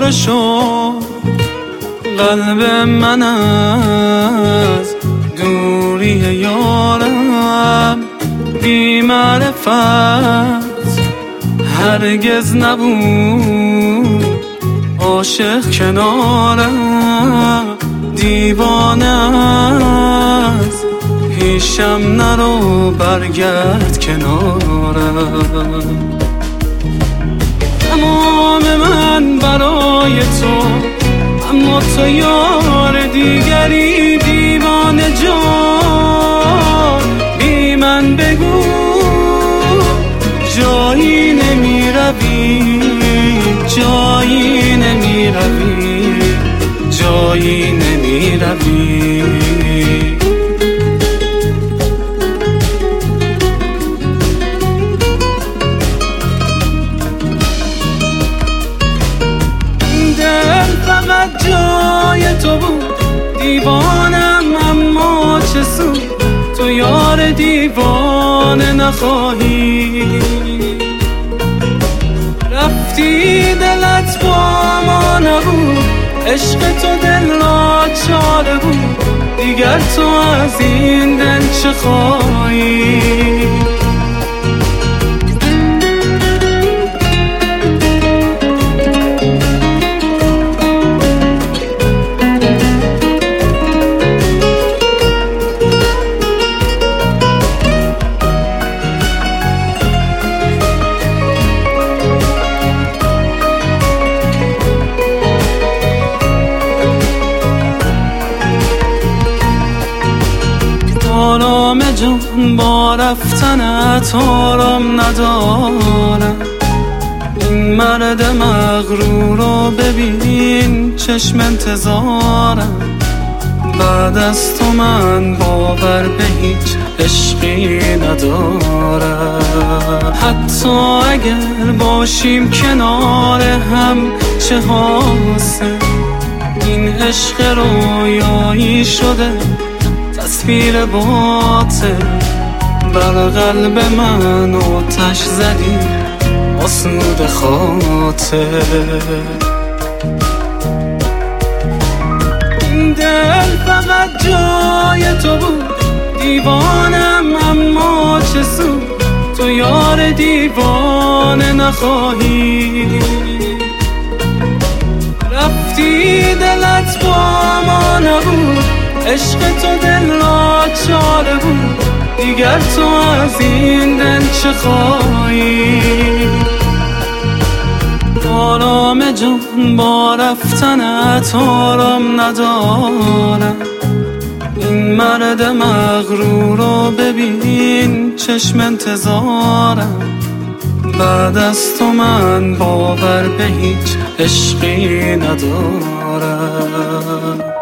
پاره شد قلب من از دوری یارم، بی معرفت هرگز نبود عاشق کنارم، دیوانه از پیشم نرو برگرد کنارم. تمام من برای تو، اما تو یار دیگری، دیوانه جان بی من بگو جایی نمی روی، جایی نمی روی، جایی نمی روی. فقط جای تو بود، دیوانم اما چه سود، تو یار دیوانه نخواهی. رفتی دلت با ما نبود، عشق تو دل را چاره بود، دیگر تو از این دل چه خواهی. آرام جان با رفتنت آرام ندارم، این مرد مغرور رو ببین چشم انتظارم، بعد از تو من باور به هیچ عشقی ندارم. حتی اگر باشیم کنار هم چه حاصل، این عشق رویایی شده تصویر باطل، بر قلب من آتش زدی آسود خاطر. این دل فقط جای تو بود، دیوانم اما چه سود، تو یار دیوانه نخواهی. رفتی دلت با ما نبود، عشق تو دل را چاره بود، دیگر تو از این دل چه خواهی. آرام جان با رفتنت آرام ندارم، این مرد مغرور رو ببین چشم انتظارم، بعد از تو من باور به هیچ عشقی ندارم.